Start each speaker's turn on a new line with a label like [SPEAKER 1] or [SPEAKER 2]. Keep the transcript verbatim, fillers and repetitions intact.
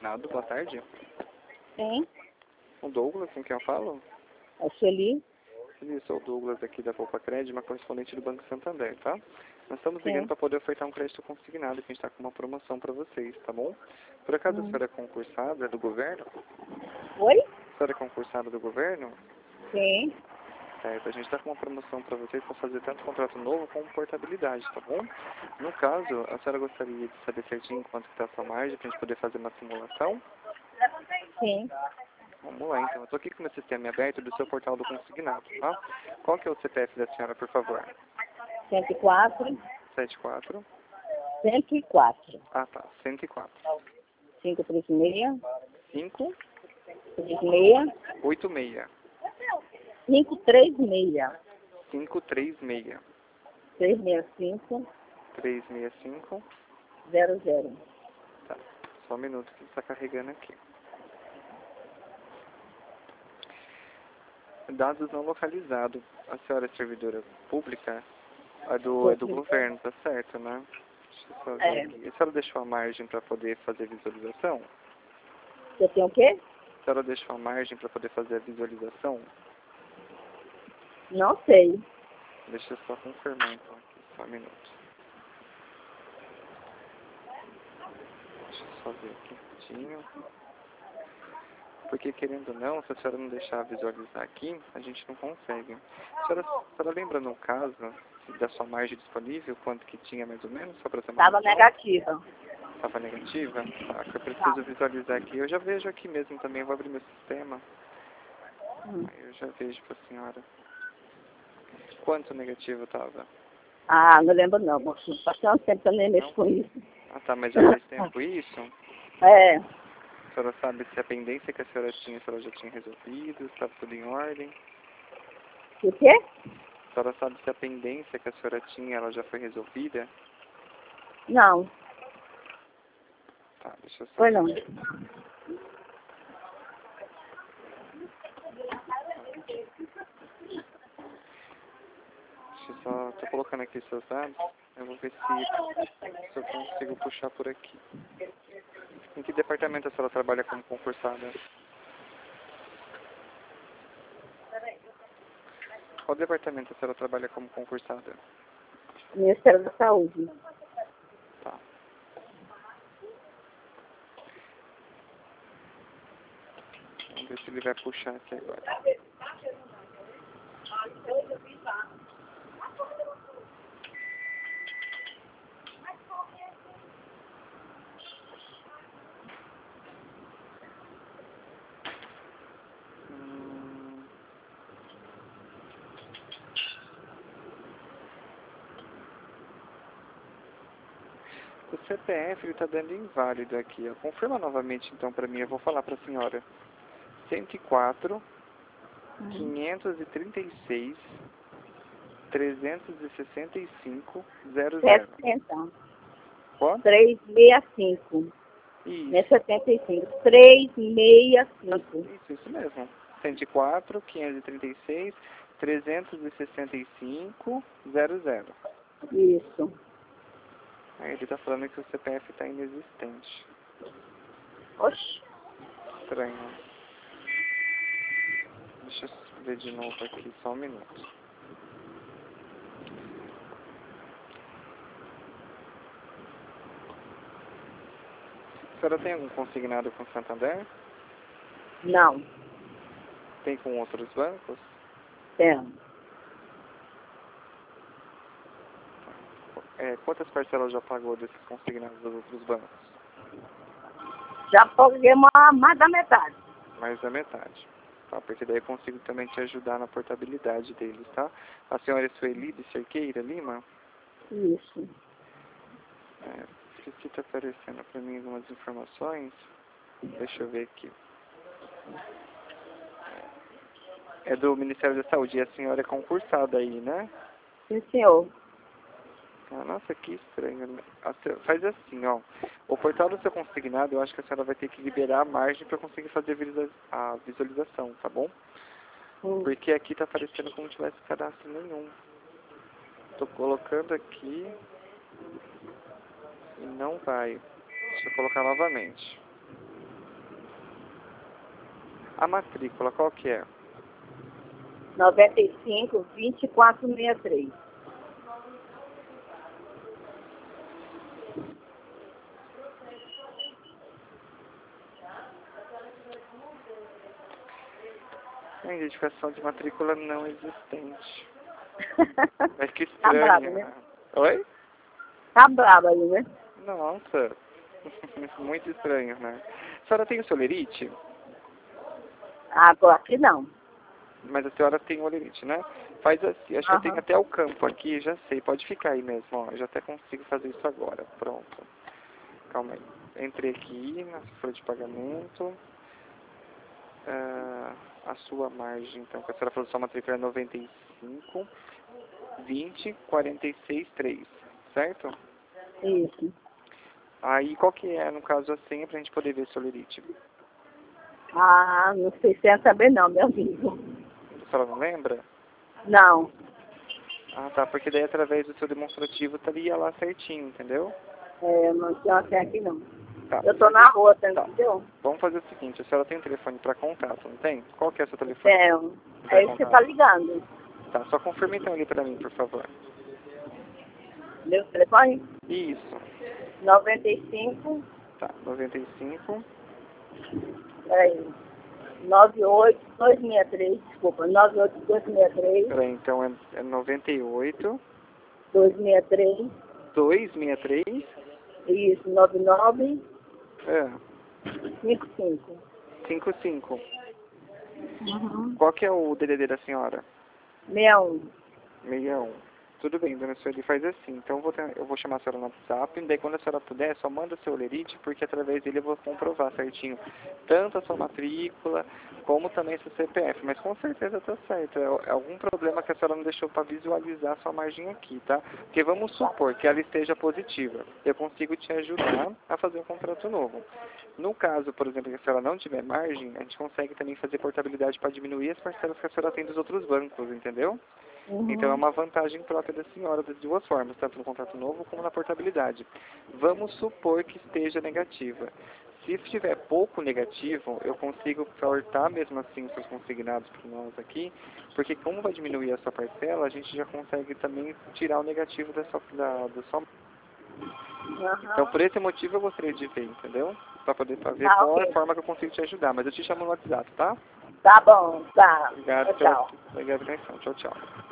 [SPEAKER 1] consignado. Boa tarde.
[SPEAKER 2] Sim,
[SPEAKER 1] O Douglas, com quem eu falo?
[SPEAKER 2] é Sueli.
[SPEAKER 1] Eu sou o Douglas aqui da Poupa Crédito, uma correspondente do Banco Santander, tá? Nós estamos ligando
[SPEAKER 2] Sim.
[SPEAKER 1] para poder ofertar um crédito consignado, que a gente está com uma promoção para vocês, tá bom? Por acaso a
[SPEAKER 2] Hum.
[SPEAKER 1] senhora é concursada do governo?
[SPEAKER 2] Oi?
[SPEAKER 1] A senhora é concursada do governo?
[SPEAKER 2] Sim.
[SPEAKER 1] Certo, a gente está com uma promoção para vocês para fazer tanto contrato novo como portabilidade, tá bom? No caso, a senhora gostaria de saber certinho quanto está a sua margem para a gente poder fazer uma simulação?
[SPEAKER 2] Sim.
[SPEAKER 1] Vamos lá, então. Eu estou aqui com o meu sistema aberto do seu portal do consignado, tá? Qual que é o C P F da senhora, por favor?
[SPEAKER 2] cento e quatro.
[SPEAKER 1] sete quatro.
[SPEAKER 2] cento e quatro.
[SPEAKER 1] Ah, tá. cento e quatro.
[SPEAKER 2] cinco três seis.
[SPEAKER 1] cinco
[SPEAKER 2] três seis.
[SPEAKER 1] oito seis.
[SPEAKER 2] cinco três seis.
[SPEAKER 1] cinco três seis.
[SPEAKER 2] três seis cinco.
[SPEAKER 1] três seis cinco.
[SPEAKER 2] zero zero.
[SPEAKER 1] Tá. Só um minuto que está carregando aqui. Dados não localizados. A senhora é servidora pública? É do, é do governo, tá certo, né? Deixa eu só ver
[SPEAKER 2] É.
[SPEAKER 1] aqui. A senhora deixou a margem para poder fazer visualização?
[SPEAKER 2] Você tem o quê?
[SPEAKER 1] A senhora deixou a margem para poder fazer a visualização?
[SPEAKER 2] Não sei.
[SPEAKER 1] Deixa eu só confirmar então aqui, só um minuto. Deixa eu só ver aqui rapidinho. Porque querendo ou não, se a senhora não deixar visualizar aqui, a gente não consegue. A senhora, a senhora lembra no caso da sua margem disponível, quanto que tinha mais ou menos, só para ter uma
[SPEAKER 2] Estava
[SPEAKER 1] noção?
[SPEAKER 2] negativa.
[SPEAKER 1] Estava negativa? Tá, que eu preciso visualizar aqui. Eu já vejo aqui mesmo também, vou abrir meu sistema.
[SPEAKER 2] Hum.
[SPEAKER 1] Aí eu já vejo para a senhora. Quanto negativo estava?
[SPEAKER 2] Ah, não lembro não, moço. Faz tanto tempo que eu nem mexo com isso.
[SPEAKER 1] Ah tá, mas já faz tempo isso?
[SPEAKER 2] É.
[SPEAKER 1] A senhora sabe se a pendência que a senhora tinha, a senhora já tinha resolvido, se estava tudo em ordem?
[SPEAKER 2] O quê?
[SPEAKER 1] A senhora sabe se a pendência que a senhora tinha, ela já foi resolvida?
[SPEAKER 2] Não.
[SPEAKER 1] Tá, deixa eu só...
[SPEAKER 2] Foi não.
[SPEAKER 1] Deixa eu só... Tô colocando aqui seus dados. Eu vou ver se, se eu consigo puxar por aqui. Em que departamento a senhora trabalha como concursada? Qual departamento a senhora trabalha como concursada?
[SPEAKER 2] Ministério da Saúde.
[SPEAKER 1] Tá. Vamos ver se ele vai puxar aqui agora. Hum... O C P F ele está dando inválido aqui. Ó. Confirma novamente então para mim, eu vou falar para a senhora. cento e quatro, quinhentos e trinta e seis, trezentos e sessenta e cinco, zero zero.
[SPEAKER 2] sessenta.
[SPEAKER 1] Quanto?
[SPEAKER 2] trezentos e sessenta e cinco.
[SPEAKER 1] Isso.
[SPEAKER 2] Não é setenta e cinco. trezentos e sessenta e cinco.
[SPEAKER 1] Isso, isso mesmo. cento e quatro, quinhentos e trinta e seis, trezentos e sessenta e cinco, zero zero.
[SPEAKER 2] Isso.
[SPEAKER 1] Aí ele está falando que o C P F está inexistente.
[SPEAKER 2] Oxi.
[SPEAKER 1] Estranho. Deixa eu ver de novo aqui, só um minuto. A senhora tem algum consignado com Santander?
[SPEAKER 2] Não.
[SPEAKER 1] Tem com outros bancos?
[SPEAKER 2] Tem.
[SPEAKER 1] É, quantas parcelas já pagou desses consignados dos outros bancos?
[SPEAKER 2] Já paguei ma- mais da metade.
[SPEAKER 1] Mais da metade. Tá, porque daí eu consigo também te ajudar na portabilidade deles, tá? A senhora é Sueli de Cerqueira Lima?
[SPEAKER 2] Isso.
[SPEAKER 1] É, aqui está aparecendo para mim algumas informações. Deixa eu ver aqui. É do Ministério da Saúde e a senhora é concursada aí, né?
[SPEAKER 2] Sim, senhor.
[SPEAKER 1] Ah, nossa, que estranho. A se- Faz assim, ó. O portal do seu consignado, eu acho que a senhora vai ter que liberar a margem para conseguir fazer a visualiza- a visualização, tá bom?
[SPEAKER 2] Hum.
[SPEAKER 1] Porque aqui tá aparecendo como se tivesse cadastro nenhum. Tô colocando aqui e não vai. Deixa eu colocar novamente. A matrícula, qual que é?
[SPEAKER 2] noventa e cinco, vinte e quatro, sessenta e três.
[SPEAKER 1] A identificação de matrícula não existente. Mas que
[SPEAKER 2] Tá
[SPEAKER 1] estranho.
[SPEAKER 2] bravo, né?
[SPEAKER 1] Oi?
[SPEAKER 2] Tá bravo aí, né?
[SPEAKER 1] Nossa. Muito estranho, né? A senhora tem o solerite?
[SPEAKER 2] Agora aqui não.
[SPEAKER 1] Mas a senhora tem o olerite, né? Faz assim, acho que eu tenho até o campo aqui, já sei, pode ficar aí mesmo, ó. Eu já até consigo fazer isso agora, pronto. Calma aí. Entrei aqui na folha de pagamento. Uh, a sua margem, então, que a senhora falou que sua matrícula é noventa e cinco, vinte, quarenta e seis, três, certo?
[SPEAKER 2] Isso.
[SPEAKER 1] Aí, qual que é, no caso, a senha pra gente poder ver seu olerite?
[SPEAKER 2] Ah, não sei se é saber não, meu amigo.
[SPEAKER 1] A senhora não lembra?
[SPEAKER 2] Não.
[SPEAKER 1] Ah, tá, porque daí através do seu demonstrativo estaria lá certinho, entendeu?
[SPEAKER 2] É, eu não tenho até aqui não.
[SPEAKER 1] Tá.
[SPEAKER 2] Eu tô na rua, tá,
[SPEAKER 1] Tá.
[SPEAKER 2] entendeu?
[SPEAKER 1] Vamos fazer o seguinte, a senhora tem um telefone para contato, não tem? Qual que é o seu telefone?
[SPEAKER 2] É, é isso que você tá ligando.
[SPEAKER 1] Tá, só confirma então ali para mim, por favor.
[SPEAKER 2] Meu telefone?
[SPEAKER 1] Isso.
[SPEAKER 2] noventa e cinco.
[SPEAKER 1] Tá, noventa e cinco.
[SPEAKER 2] Peraí. noventa e oito, duzentos e sessenta e três, desculpa, noventa e oito, duzentos e sessenta e três.
[SPEAKER 1] Peraí, então é, é noventa e oito.
[SPEAKER 2] duzentos e sessenta e três.
[SPEAKER 1] duzentos e sessenta e três.
[SPEAKER 2] Isso, noventa e nove.
[SPEAKER 1] É.
[SPEAKER 2] cinquenta e cinco.
[SPEAKER 1] cinquenta e cinco.
[SPEAKER 2] Uhum.
[SPEAKER 1] Qual que é o D D D da senhora?
[SPEAKER 2] sessenta e um.
[SPEAKER 1] sessenta e um. Tudo bem, dona Sueli, faz assim. Então eu vou, ter, eu vou chamar a senhora no WhatsApp, e daí quando a senhora puder, só manda seu olerite, porque através dele eu vou comprovar certinho tanto a sua matrícula, como também seu C P F. Mas com certeza tá certo. É, é algum problema que a senhora não deixou para visualizar a sua margem aqui, tá? Porque vamos supor que ela esteja positiva. Eu consigo te ajudar a fazer um contrato novo. No caso, por exemplo, que a senhora não tiver margem, a gente consegue também fazer portabilidade para diminuir as parcelas que a senhora tem dos outros bancos, entendeu?
[SPEAKER 2] Uhum.
[SPEAKER 1] Então é uma vantagem própria da senhora das duas formas, tanto no contrato novo como na portabilidade. Vamos supor que esteja negativa. Se estiver pouco negativo, eu consigo cortar mesmo assim os seus consignados para nós aqui, porque como vai diminuir a sua parcela, a gente já consegue também tirar o negativo da sua, da, da sua...
[SPEAKER 2] Uhum.
[SPEAKER 1] Então por esse motivo eu gostaria de ver, entendeu? Para poder fazer
[SPEAKER 2] Ah,
[SPEAKER 1] qual é
[SPEAKER 2] okay.
[SPEAKER 1] a forma que eu consigo te ajudar, mas eu te chamo no WhatsApp, tá?
[SPEAKER 2] Tá bom, tá.
[SPEAKER 1] Obrigado,
[SPEAKER 2] Tchau.
[SPEAKER 1] obrigado pela atenção. Tchau, tchau.